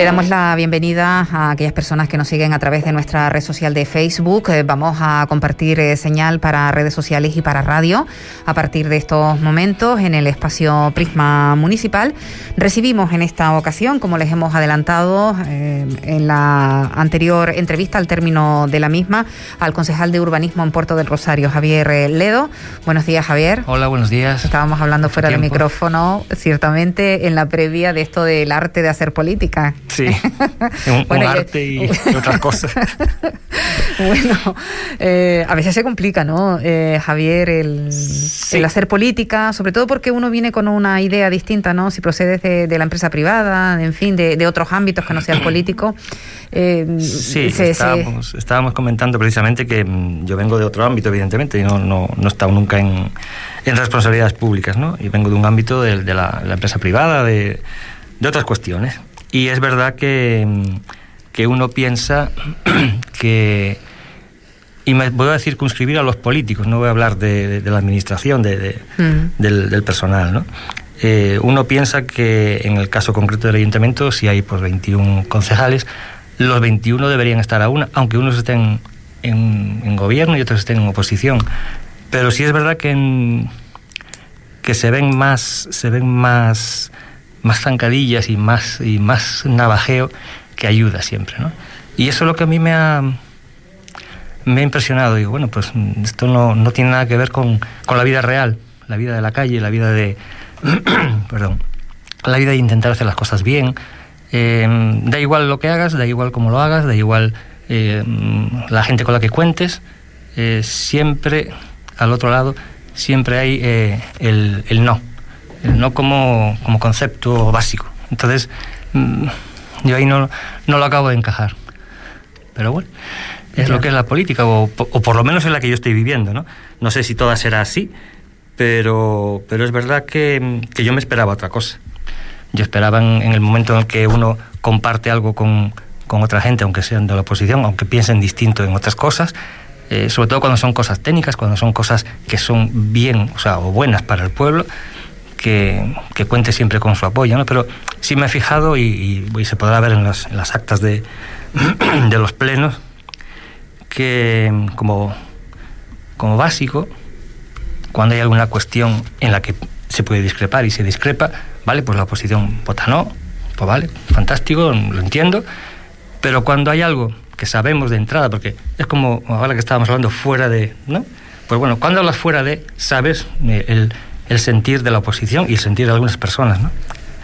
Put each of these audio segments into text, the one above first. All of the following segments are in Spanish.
Le damos la bienvenida a aquellas personas que nos siguen a través de nuestra red social de Facebook. Vamos a compartir señal para redes sociales y para radio a partir de estos momentos en el espacio Prisma Municipal. Recibimos en esta ocasión, como les hemos adelantado en la anterior entrevista, al término de la misma, al concejal de Urbanismo en Puerto del Rosario, Javier Ledo. Buenos días, Javier. Hola, buenos días. Estábamos hablando fuera de micrófono, ciertamente, en la previa de esto del arte de hacer política. Sí, un arte y otras cosas. Bueno, a veces se complica, ¿no, Javier, el hacer política, sobre todo porque uno viene con una idea distinta, ¿no? Si procedes de la empresa privada, en fin, de otros ámbitos que no sea el político. Sí, estábamos comentando precisamente que yo vengo de otro ámbito, evidentemente, y no he estado nunca en responsabilidades públicas, ¿no? Y vengo de un ámbito de la empresa privada, de otras cuestiones. Y es verdad que uno piensa que... Y me voy a circunscribir a los políticos, no voy a hablar de la administración, del personal, ¿no? Uno piensa que en el caso concreto del ayuntamiento, si hay pues 21 concejales, los 21 deberían estar a una, aunque unos estén en gobierno y otros estén en oposición. Pero sí es verdad que se ven más zancadillas y más navajeo que ayuda siempre, ¿no? Y eso es lo que a mí me ha impresionado. Digo, bueno, pues esto no tiene nada que ver con la vida real, la vida de la calle, la vida de perdón, la vida de intentar hacer las cosas bien. Da igual lo que hagas, da igual cómo lo hagas, da igual la gente con la que cuentes, siempre al otro lado siempre hay el no como concepto básico. Entonces yo ahí no lo acabo de encajar, pero bueno, es lo que es la política, o por lo menos es la que yo estoy viviendo, ¿no? No sé si toda será así, pero es verdad que yo me esperaba otra cosa. Yo esperaba en el momento en el que uno comparte algo con otra gente, aunque sean de la oposición, aunque piensen distinto en otras cosas, sobre todo cuando son cosas técnicas, cuando son cosas que son bien, o buenas para el pueblo, que cuente siempre con su apoyo, ¿no? Pero sí me he fijado, y se podrá ver en las actas de los plenos, que como básico, cuando hay alguna cuestión en la que se puede discrepar y se discrepa, vale, pues la oposición vota no, pues vale, fantástico, lo entiendo, pero cuando hay algo que sabemos de entrada, porque es como ahora que estábamos hablando fuera de, ¿no? Pues bueno, cuando hablas fuera de, sabes el sentir de la oposición y el sentir de algunas personas, ¿no?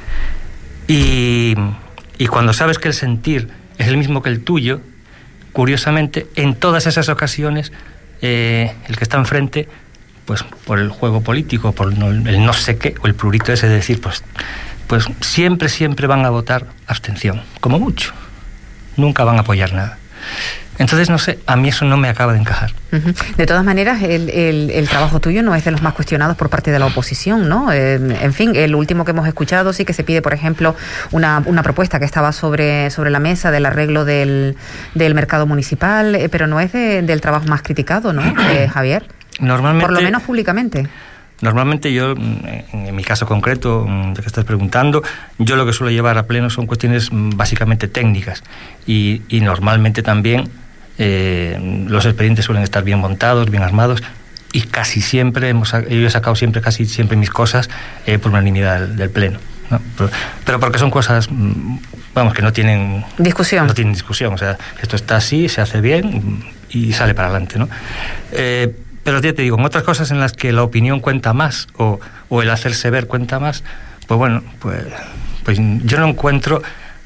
Y cuando sabes que el sentir es el mismo que el tuyo, curiosamente, en todas esas ocasiones, el que está enfrente, pues por el juego político, por el no sé qué, o el prurito ese de decir, pues siempre van a votar abstención, como mucho. Nunca van a apoyar nada. Entonces, no sé, a mí eso no me acaba de encajar. Uh-huh. De todas maneras, el trabajo tuyo no es de los más cuestionados por parte de la oposición, ¿no? En fin, el último que hemos escuchado sí que se pide, por ejemplo, una propuesta que estaba sobre la mesa del arreglo del mercado municipal, pero no es del trabajo más criticado, ¿no, Javier? Normalmente, por lo menos públicamente. Normalmente yo, en mi caso concreto, de que estás preguntando, yo lo que suelo llevar a pleno son cuestiones básicamente técnicas y normalmente también los expedientes suelen estar bien montados, bien armados, y casi siempre yo he sacado casi siempre mis cosas por unanimidad del pleno, ¿no? Pero porque son cosas, vamos, que no tienen discusión. No tienen discusión, o sea, esto está así, se hace bien y sale para adelante, ¿no? Pero ya te digo, en otras cosas en las que la opinión cuenta más o el hacerse ver cuenta más, pues bueno, pues yo no encuentro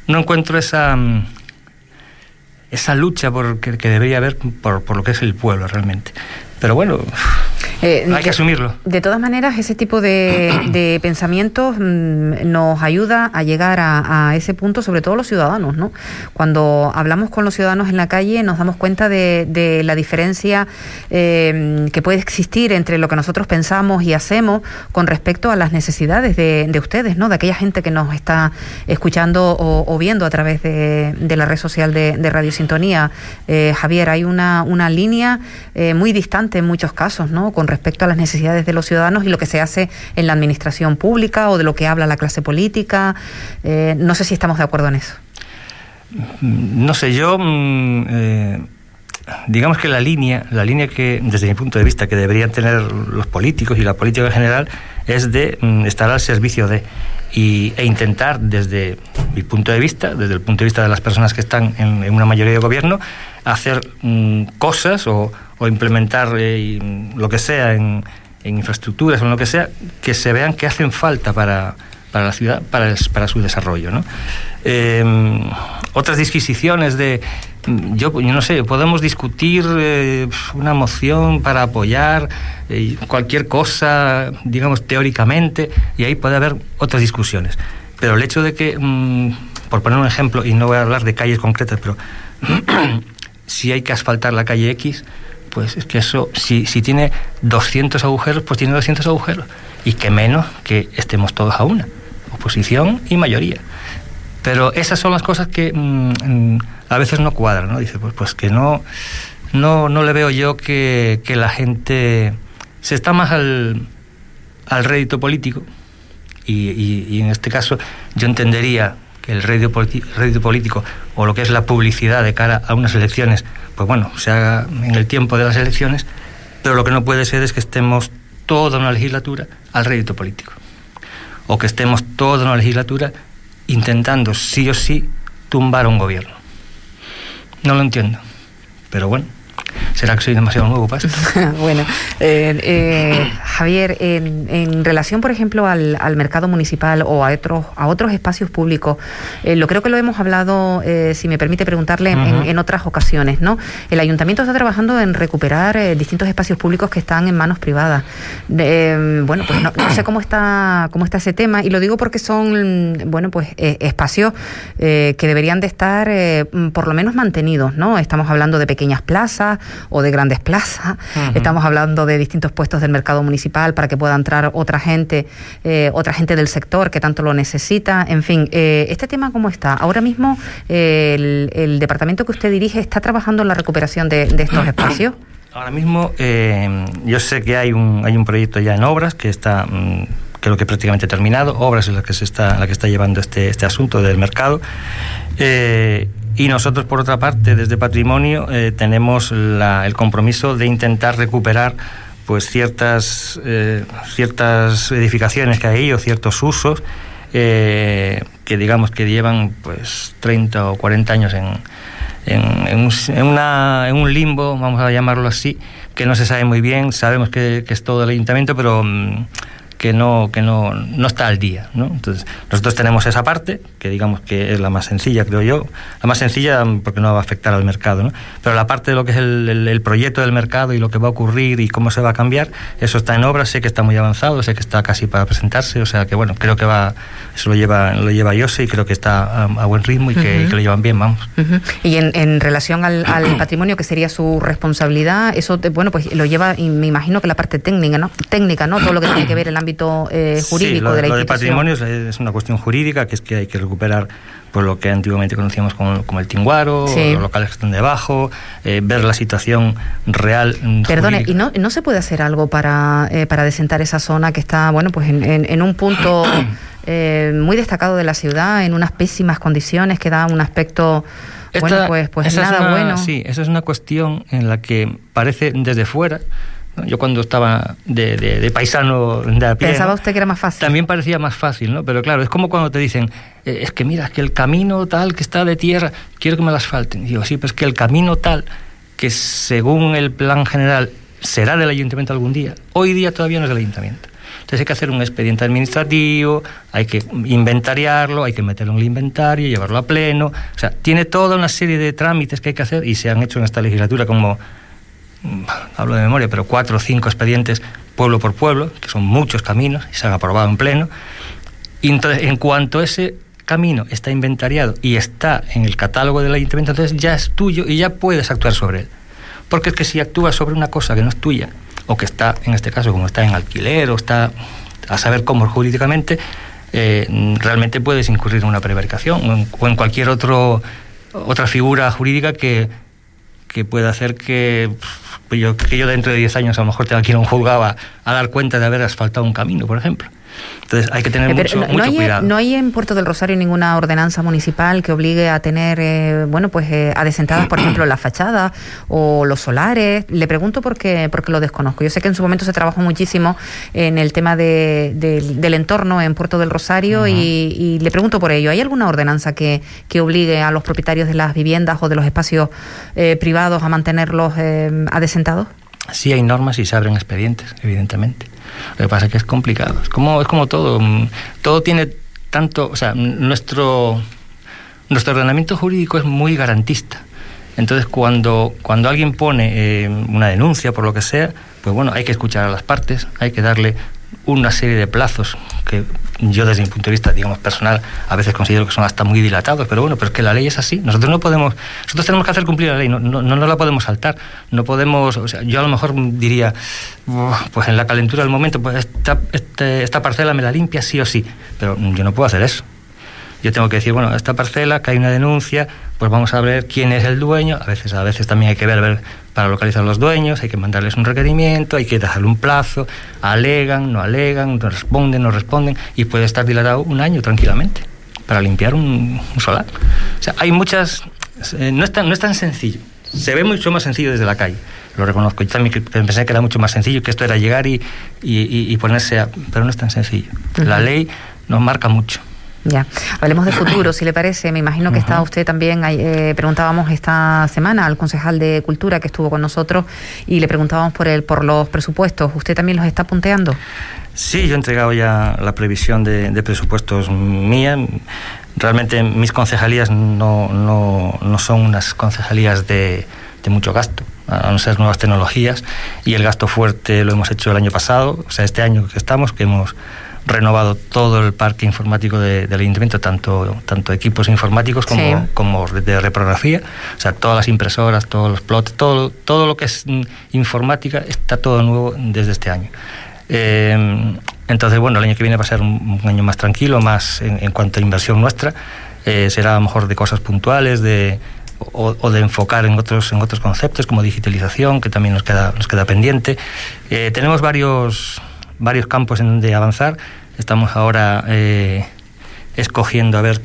esa lucha que debería haber por lo que es el pueblo realmente. Pero bueno, hay que asumirlo. De todas maneras, ese tipo de pensamientos nos ayuda a llegar a ese punto, sobre todo los ciudadanos, ¿no? Cuando hablamos con los ciudadanos en la calle nos damos cuenta de la diferencia que puede existir entre lo que nosotros pensamos y hacemos con respecto a las necesidades de ustedes, ¿no? De aquella gente que nos está escuchando o viendo a través de la red social de Radio Sintonía. Javier, hay una línea muy distante en muchos casos, ¿no? Con respecto a las necesidades de los ciudadanos y lo que se hace en la administración pública o de lo que habla la clase política. No sé si estamos de acuerdo en eso. No sé, yo... digamos que la línea que, desde mi punto de vista, que deberían tener los políticos y la política en general es de estar al servicio de e intentar, desde mi punto de vista, desde el punto de vista de las personas que están en una mayoría de gobierno, hacer cosas o implementar lo que sea en infraestructuras o en lo que sea, que se vean que hacen falta para la ciudad, para su desarrollo, ¿no? Otras disquisiciones de... Yo no sé, podemos discutir una moción para apoyar cualquier cosa, digamos, teóricamente, y ahí puede haber otras discusiones. Pero el hecho de que, por poner un ejemplo, y no voy a hablar de calles concretas, pero si hay que asfaltar la calle X, pues es que eso, si tiene 200 agujeros, pues tiene 200 agujeros. Y que menos que estemos todos a una, oposición y mayoría. Pero esas son las cosas que a veces no cuadran, ¿no? Dice, pues que no le veo yo que la gente se está más al rédito político y en este caso yo entendería que el rédito político o lo que es la publicidad de cara a unas elecciones, pues bueno, se haga en el tiempo de las elecciones, pero lo que no puede ser es que estemos toda una legislatura al rédito político o que estemos toda una legislatura intentando sí o sí tumbar a un gobierno. No lo entiendo, pero bueno, ¿será que soy demasiado nuevo para esto? Bueno, Javier, en relación, por ejemplo, al mercado municipal o a otros espacios públicos, creo que lo hemos hablado, si me permite preguntarle, en otras ocasiones, ¿no? El ayuntamiento está trabajando en recuperar distintos espacios públicos que están en manos privadas. Bueno, pues no sé cómo está ese tema, y lo digo porque son, bueno, pues espacios que deberían de estar por lo menos mantenidos, ¿no? Estamos hablando de pequeñas plazas o de grandes plazas. Estamos hablando de distintos puestos del mercado municipal para que pueda entrar otra gente del sector que tanto lo necesita. En fin, ¿este tema cómo está? Ahora mismo el departamento que usted dirige está trabajando en la recuperación de estos espacios. Ahora mismo yo sé que hay un proyecto ya en obras que está creo que prácticamente terminado. Obras es la que está llevando este asunto del mercado. Y nosotros, por otra parte, desde Patrimonio, tenemos el compromiso de intentar recuperar pues ciertas edificaciones que hay o ciertos usos que digamos que llevan pues 30 o 40 años en un limbo, vamos a llamarlo así, que no se sabe muy bien. Sabemos que es todo el ayuntamiento, pero que no está al día, ¿no? Entonces, nosotros tenemos esa parte, que digamos que es la más sencilla, creo yo, la más sencilla porque no va a afectar al mercado, ¿no? Pero la parte de lo que es el proyecto del mercado y lo que va a ocurrir y cómo se va a cambiar, eso está en obra, sé que está muy avanzado, sé que está casi para presentarse, o sea que bueno, creo que eso lo lleva Jose y creo que está a buen ritmo y que lo llevan bien, vamos. Y en relación al patrimonio, que sería su responsabilidad, eso, bueno, pues lo lleva, y me imagino que la parte técnica, ¿no? Todo lo que tiene que ver el ámbito jurídico, sí, de la institución. Lo de patrimonio es una cuestión jurídica, que es que hay que recuperar pues lo que antiguamente conocíamos como el tinguaro, sí, los locales que están debajo, ver la situación real. Perdone, jurídica. ¿Y no se puede hacer algo para desentar esa zona que está, bueno, pues en un punto muy destacado de la ciudad, en unas pésimas condiciones, que da un aspecto... Bueno, pues nada bueno. Sí, esa es una cuestión en la que parece desde fuera. Yo cuando estaba de paisano de a pie... ¿Pensaba usted que era más fácil? También parecía más fácil, ¿no? Pero claro, es como cuando te dicen, es que mira, es que el camino tal que está de tierra, quiero que me lo asfalten. Y digo, sí, pero es que el camino tal, que según el plan general será del ayuntamiento algún día, hoy día todavía no es del ayuntamiento. Entonces hay que hacer un expediente administrativo, hay que inventariarlo, hay que meterlo en el inventario, llevarlo a pleno. O sea, tiene toda una serie de trámites que hay que hacer y se han hecho en esta legislatura como... hablo de memoria, pero 4 o 5 expedientes pueblo por pueblo, que son muchos caminos y se han aprobado en pleno. Y entonces, en cuanto ese camino está inventariado y está en el catálogo del ayuntamiento, entonces ya es tuyo y ya puedes actuar sobre él. Porque es que si actúas sobre una cosa que no es tuya, o que está, en este caso, como está en alquiler, o está a saber cómo jurídicamente, realmente puedes incurrir en una prevaricación o en cualquier otra figura jurídica que pueda hacer que yo dentro de 10 años a lo mejor tenga que ir a un juzgado a dar cuenta de haber asfaltado un camino, por ejemplo. Entonces hay que tener mucho cuidado. ¿No hay en Puerto del Rosario ninguna ordenanza municipal que obligue a tener, adesentadas, por ejemplo, las fachadas o los solares? Le pregunto porque lo desconozco. Yo sé que en su momento se trabajó muchísimo en el tema del entorno en Puerto del Rosario y le pregunto por ello. ¿Hay alguna ordenanza que obligue a los propietarios de las viviendas o de los espacios privados a mantenerlos adesentados? Sí hay normas y se abren expedientes, evidentemente. Lo que pasa es que es complicado. Es como todo. Todo tiene tanto... O sea, nuestro ordenamiento jurídico es muy garantista. Entonces, cuando alguien pone una denuncia por lo que sea, pues bueno, hay que escuchar a las partes, hay que darle una serie de plazos que yo desde mi punto de vista, digamos, personal, a veces considero que son hasta muy dilatados, pero bueno, pero es que la ley es así. Nosotros tenemos que hacer cumplir la ley, no la podemos saltar. No podemos, o sea, yo a lo mejor diría, pues en la calentura del momento, pues esta parcela me la limpia sí o sí, pero yo no puedo hacer eso. Yo tengo que decir, bueno, esta parcela, que hay una denuncia, pues vamos a ver quién es el dueño. A veces también hay que ver para localizar a los dueños, hay que mandarles un requerimiento, hay que dejarle un plazo, alegan, no responden, y puede estar dilatado un año tranquilamente para limpiar un solar. O sea, hay muchas... no es tan sencillo. Se ve mucho más sencillo desde la calle, lo reconozco. Yo también pensé que era mucho más sencillo, que esto era llegar y ponerse a... Pero no es tan sencillo. La ley nos marca mucho. Ya, hablemos de futuro, si le parece. Me imagino que está usted también, preguntábamos esta semana al concejal de Cultura que estuvo con nosotros y le preguntábamos por los presupuestos. ¿Usted también los está punteando? Sí, yo he entregado ya la previsión de presupuestos mía. Realmente mis concejalías no son unas concejalías de mucho gasto, a no ser nuevas tecnologías, y el gasto fuerte lo hemos hecho el año pasado, o sea, este año que hemos renovado todo el parque informático del ayuntamiento, tanto equipos informáticos como de reprografía, o sea, todas las impresoras, todos los plots, todo lo que es informática está todo nuevo desde este año. Entonces, bueno, el año que viene va a ser un año más tranquilo, más en cuanto a inversión nuestra, será a lo mejor de cosas puntuales, o de enfocar en otros conceptos como digitalización, que también nos queda pendiente. Tenemos varios campos en donde avanzar. Estamos ahora escogiendo a ver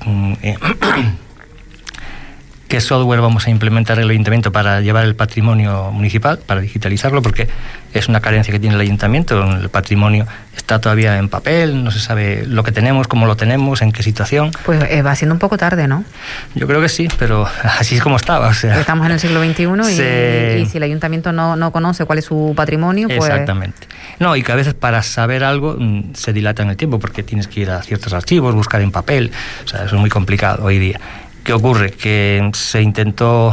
qué software vamos a implementar en el ayuntamiento para llevar el patrimonio municipal, para digitalizarlo, porque es una carencia que tiene el ayuntamiento. El patrimonio está todavía en papel, no se sabe lo que tenemos, cómo lo tenemos, en qué situación. Pues va siendo un poco tarde, ¿no? Yo creo que sí, pero así es como estaba. O sea, estamos en el siglo XXI y si el ayuntamiento no conoce cuál es su patrimonio, pues... Exactamente. No, y que a veces para saber algo se dilata en el tiempo, porque tienes que ir a ciertos archivos, buscar en papel. O sea, eso es muy complicado hoy día. ¿Qué ocurre? Que se intentó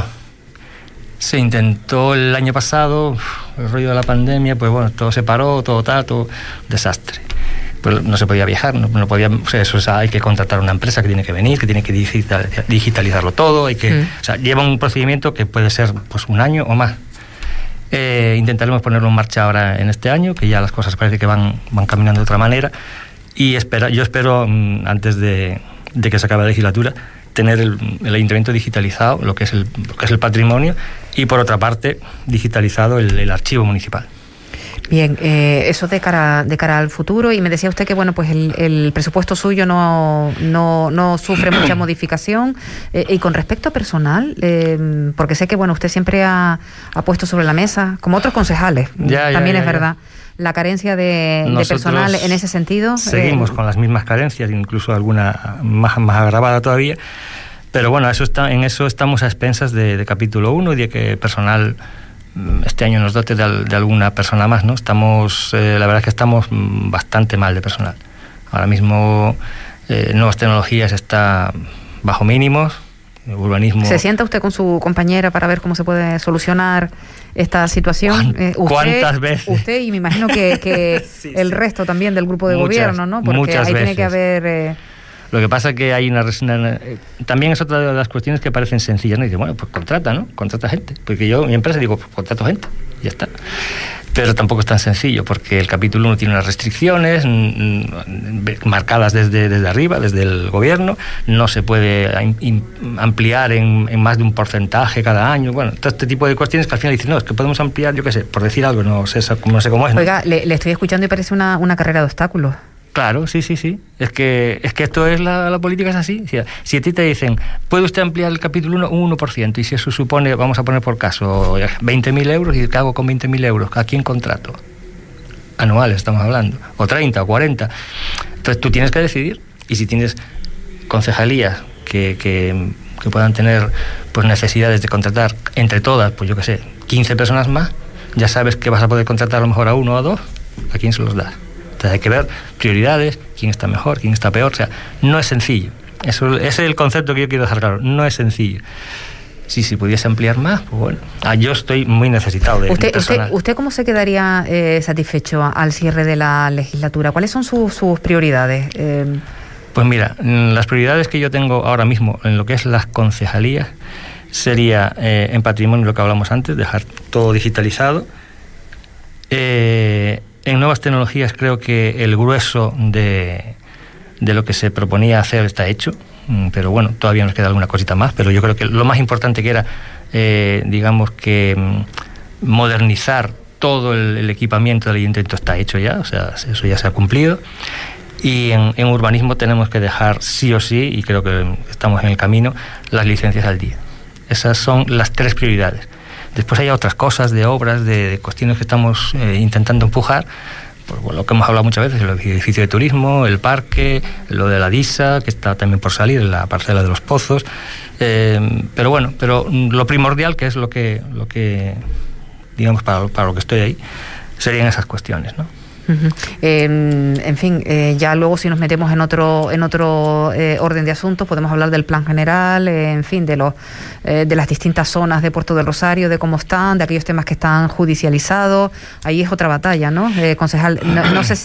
el año pasado, el rollo de la pandemia, pues bueno, todo se paró, todo desastre. Pues no se podía viajar, no podía, o sea, hay que contratar una empresa que tiene que venir, que tiene que digitalizarlo todo, o sea, lleva un procedimiento que puede ser pues un año o más. Intentaremos ponerlo en marcha ahora en este año, que ya las cosas parece que van caminando de otra manera, y yo espero antes de que se acabe la legislatura tener el ayuntamiento digitalizado, lo que es el patrimonio, y por otra parte digitalizado el archivo municipal. Bien, eso de cara al futuro. Y me decía usted que bueno, pues el presupuesto suyo no sufre mucha modificación. Y con respecto a personal, porque sé que bueno, usted siempre ha puesto sobre la mesa, como otros concejales, también es verdad, la carencia de personal en ese sentido. Seguimos con las mismas carencias, incluso alguna más agravada todavía. Pero bueno, en eso estamos a expensas de capítulo 1 y de que personal este año nos dote de alguna persona más, ¿no? La verdad es que estamos bastante mal de personal. Ahora mismo nuevas tecnologías está bajo mínimos, urbanismo... ¿Se sienta usted con su compañera para ver cómo se puede solucionar esta situación? ¿Cuántas veces? Usted y me imagino que sí, el resto también del grupo de gobierno, ¿no? Porque ahí tiene que haber... Lo que pasa es que hay también es otra de las cuestiones que parecen sencillas, ¿no? Y dice, bueno, pues contrata gente. Porque yo, mi empresa, digo, pues contrato gente, y ya está. Pero tampoco es tan sencillo, porque el capítulo 1 tiene unas restricciones marcadas desde arriba, desde el gobierno. No se puede ampliar en más de un porcentaje cada año. Bueno, todo este tipo de cuestiones que al final dicen, no, es que podemos ampliar, yo qué sé, por decir algo, no sé cómo es, ¿no? Oiga, le estoy escuchando y parece una carrera de obstáculos. Claro, sí. Es que esto es la política, es así. Si a ti te dicen, ¿puede usted ampliar el capítulo 1 un 1%? Y si eso supone, vamos a poner por caso, 20.000 euros, ¿y qué hago con 20.000 euros? ¿A quién contrato? Anuales estamos hablando, o 30 o 40. Entonces tú tienes que decidir. Y si tienes concejalías que puedan tener pues necesidades de contratar entre todas, pues yo qué sé, 15 personas más, ya sabes que vas a poder contratar a lo mejor a 1 o 2, ¿a quién se los das? Entonces hay que ver prioridades, quién está mejor, quién está peor. O sea, no es sencillo. Ese es el concepto que yo quiero dejar claro. No es sencillo. Si pudiese ampliar más, pues bueno. Yo estoy muy necesitado de personal. ¿Usted cómo se quedaría satisfecho al cierre de la legislatura? ¿Cuáles son sus prioridades? Pues mira, las prioridades que yo tengo ahora mismo en lo que es las concejalías sería en patrimonio, lo que hablamos antes, dejar todo digitalizado. En nuevas tecnologías creo que el grueso de lo que se proponía hacer está hecho, pero bueno, todavía nos queda alguna cosita más, pero yo creo que lo más importante que era, digamos que modernizar todo el equipamiento del ayuntamiento está hecho ya, o sea, eso ya se ha cumplido. Y en urbanismo tenemos que dejar sí o sí, y creo que estamos en el camino, las licencias al día. Esas son las 3 prioridades. Después hay otras cosas de obras, de cuestiones que estamos intentando empujar, pues, lo que hemos hablado muchas veces, el edificio de turismo, el parque, lo de la DISA, que está también por salir, la parcela de los pozos, pero lo primordial, que es lo que digamos, para lo que estoy ahí, serían esas cuestiones, ¿no? Uh-huh. En fin, ya luego si nos metemos en otro orden de asuntos, podemos hablar del plan general, en fin, de las distintas zonas de Puerto del Rosario, de cómo están, de aquellos temas que están judicializados. Ahí es otra batalla, ¿no? Concejal, no sé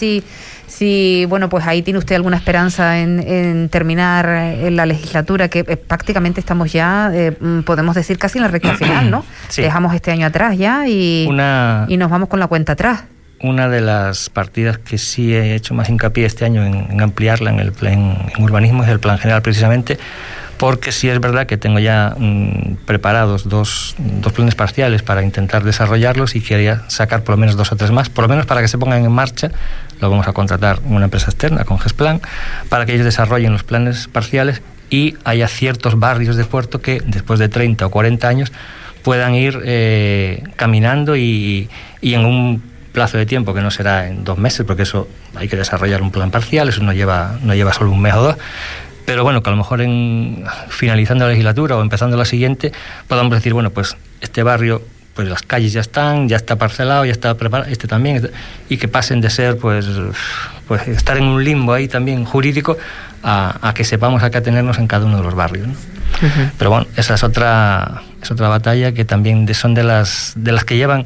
si bueno, pues ahí tiene usted alguna esperanza en terminar la legislatura, que prácticamente estamos ya, podemos decir, casi en la recta final, ¿no? Sí. Dejamos este año atrás ya y nos vamos con la cuenta atrás. Una de las partidas que sí he hecho más hincapié este año en ampliarla en urbanismo es el plan general, precisamente porque sí es verdad que tengo ya preparados dos planes parciales para intentar desarrollarlos, y quería sacar por lo menos 2 o 3 más, por lo menos para que se pongan en marcha. Lo vamos a contratar una empresa externa con Gesplan para que ellos desarrollen los planes parciales y haya ciertos barrios de Puerto que después de 30 o 40 años puedan ir caminando y en un plazo de tiempo que no será en 2 meses, porque eso hay que desarrollar un plan parcial, eso no lleva solo 1 mes o 2, pero bueno, que a lo mejor finalizando la legislatura o empezando la siguiente podamos decir, bueno, pues este barrio, pues las calles ya está parcelado, ya está preparado, este también, y que pasen de ser pues estar en un limbo ahí también jurídico a que sepamos a qué atenernos en cada uno de los barrios, ¿no? Uh-huh. Pero bueno, esa es otra batalla que también son de las que llevan.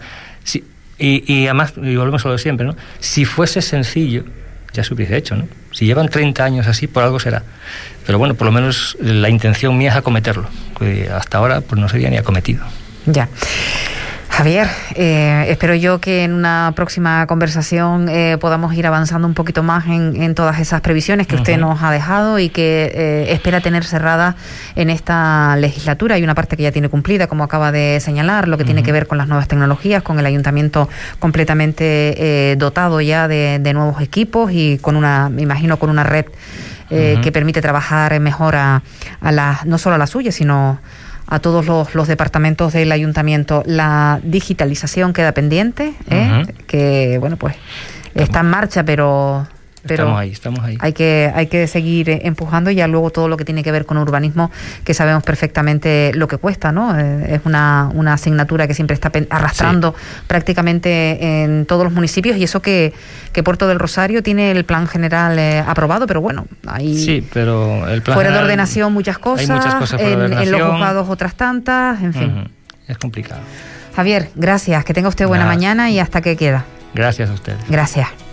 Y además, y volvemos a lo de siempre, ¿no? Si fuese sencillo, ya se hubiese hecho, ¿no? Si llevan 30 años así, por algo será. Pero bueno, por lo menos la intención mía es acometerlo, que hasta ahora pues no se había ni acometido. Ya. Javier, espero yo que en una próxima conversación podamos ir avanzando un poquito más en todas esas previsiones que usted nos ha dejado y que espera tener cerradas en esta legislatura. Hay una parte que ya tiene cumplida, como acaba de señalar, lo que tiene que ver con las nuevas tecnologías, con el ayuntamiento completamente dotado ya de nuevos equipos y me imagino con una red que permite trabajar mejor no solo a la suya, sino a todos los departamentos del ayuntamiento. La digitalización queda pendiente, que bueno, pues está en marcha, pero estamos ahí. Hay que seguir empujando, y ya luego todo lo que tiene que ver con urbanismo, que sabemos perfectamente lo que cuesta, ¿no? Es una asignatura que siempre está arrastrando prácticamente en todos los municipios, y eso que Puerto del Rosario tiene el plan general aprobado, pero bueno, hay pero el plan fuera general, de ordenación muchas cosas, hay muchas cosas fuera de ordenación, en los juzgados otras tantas, en fin. Es complicado. Javier, gracias, que tenga usted buena mañana y hasta que queda. Gracias a ustedes. Gracias.